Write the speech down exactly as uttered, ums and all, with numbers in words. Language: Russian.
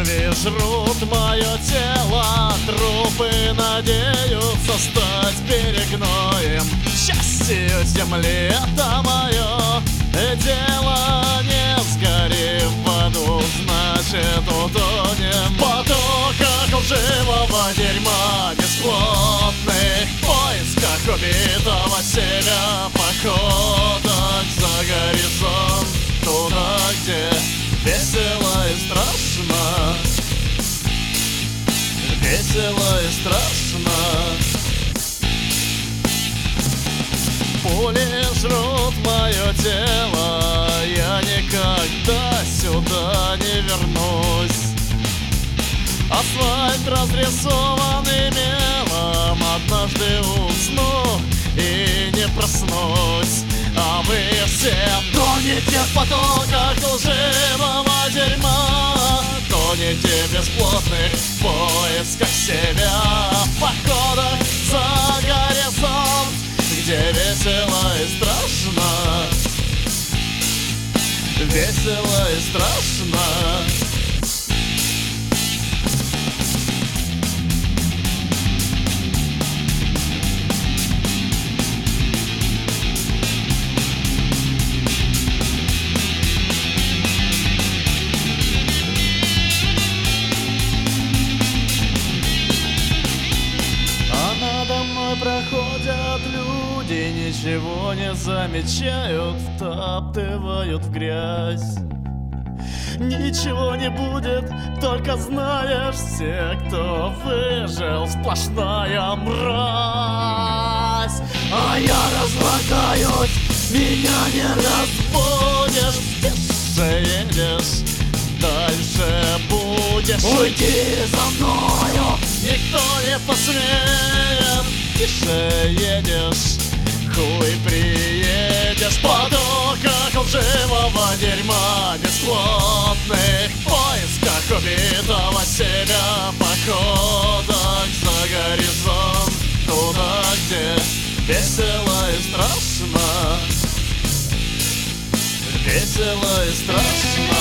черви жрут мое тело, трупы надеются стать перегноем. Счастье земли — это мое дело. Не сгорим в аду, значит утонем в потоках лживого дерьма, бесплотных поисках убитого себя, походах за горизонт, туда, где весело и страшно, весело и страшно. Пули жрут мое тело, я никогда сюда не вернусь. Асфальт разрисованный мелом, однажды усну и не проснусь. А вы все тонете в потоках лживого дерьма, тонете в бесплотных поисках себя, в походах за горизонт, где весело и страшно, весело и страшно. Проходят люди, ничего не замечают, втаптывают в грязь. Ничего не будет, только знаешь, все, кто выжил, сплошная мразь. А я разлагаюсь, меня не разбудишь, тише едешь, дальше будешь. Уйди за мною, никто не посмеет. Тише едешь, хуй приедешь, в потоках лживого дерьма, бесплотных поисках убитого себя, походах за горизонт, туда, где весело и страшно, весело и страшно.